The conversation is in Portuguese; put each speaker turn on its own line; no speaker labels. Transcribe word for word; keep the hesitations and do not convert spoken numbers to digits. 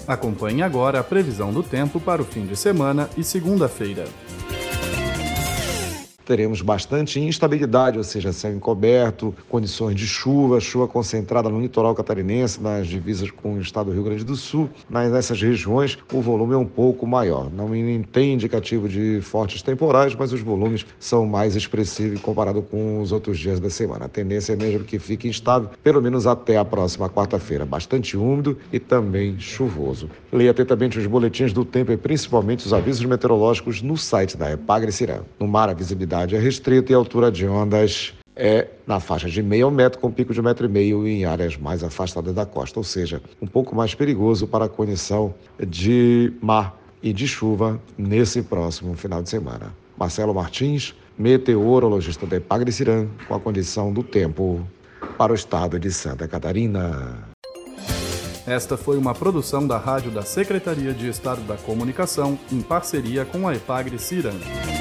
Acompanhe agora a previsão do tempo para o fim de semana e segunda-feira.
Teremos bastante instabilidade, ou seja, céu encoberto, condições de chuva, chuva concentrada no litoral catarinense, nas divisas com o estado do Rio Grande do Sul. Mas nessas regiões o volume é um pouco maior. Não tem indicativo de fortes temporais, mas os volumes são mais expressivos comparado com os outros dias da semana. A tendência é mesmo que fique instável, pelo menos até a próxima quarta-feira. Bastante úmido e também chuvoso. Leia atentamente os boletins do tempo e principalmente os avisos meteorológicos no site da Epagre-Ciran. No mar, a visibilidade é restrita e a altura de ondas é na faixa de meio metro, com pico de metro e meio em áreas mais afastadas da costa, ou seja, um pouco mais perigoso para a condição de mar e de chuva nesse próximo final de semana. Marcelo Martins, meteorologista da Epagre-Ciran, com a condição do tempo para o estado de Santa Catarina.
Esta foi uma produção da Rádio da Secretaria de Estado da Comunicação, em parceria com a Epagre-Ciran.